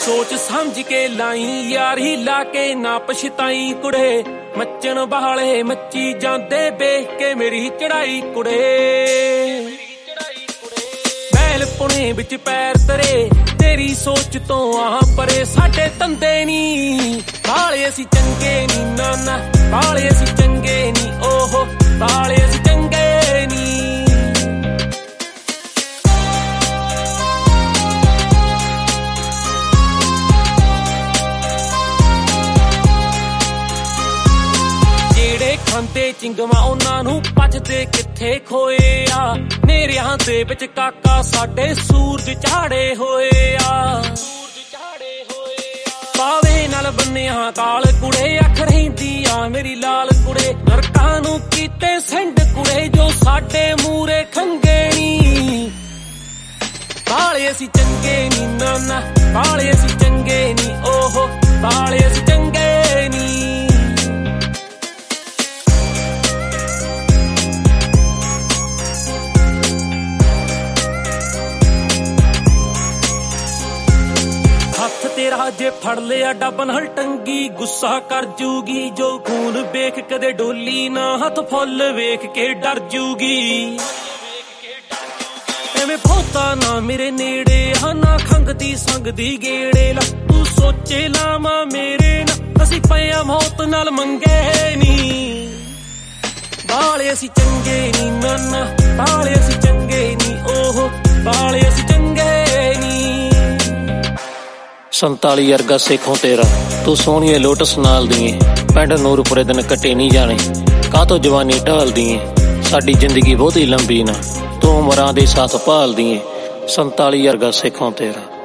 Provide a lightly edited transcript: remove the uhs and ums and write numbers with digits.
सोच समझ के लाई यार ही लाके ना पछताई कुड़े मचन बहाले मची जांदे वेख के मेरी चढ़ाई कुड़े बैल पुणे विच पैर तरे तेरी सोच तो आह परे साडे तंदे नी बाले असी चंगे नी नाना बाले असी चंगे नी ओहो बाले असी चंगे नी खांदे चिंगवा उन्हां नूं पचदे किथे खोए आ नेरियां दे विच काका साडे सूरज झाड़े होए आ पावे नाल बन्निया काल कुड़े अख रहिंदी आ मेरी लाल कुड़े नरकां नूं कीते सेंड कुड़े जो साडे मूरे खंगे नी बाले असी चंगे नी नाना बाले असी चंगे नी ओहो बाले असी चंगे नी हथ तेरा जे फड़ लिया डब नाल टंगी गुस्सा कर जूगी जो खून वेख कदे डोली ना हथ फुल वेख के डर जूगी एवें बहुता ना मेरे नेड़े हाँ ना खंगदी संगदी गेड़े ला तू सोचे लावा मेरे ना असी पिया मौत नाल मंगे नी बाले असी चंगे नी नाना बाले असी चंगे नी ओहो बाले असी चंगे नी 47 अरगा सेखों तेरा तू सोहणिए लोटस नाल दिए पिंड नूरपुरे दिन कटे नहीं जाने कातो जवानी ढाल दिए साडी जिंदगी बहुती लंबी ना तू उमरां दे साथ भाल दिए 47 अरगा सेखों तेरा।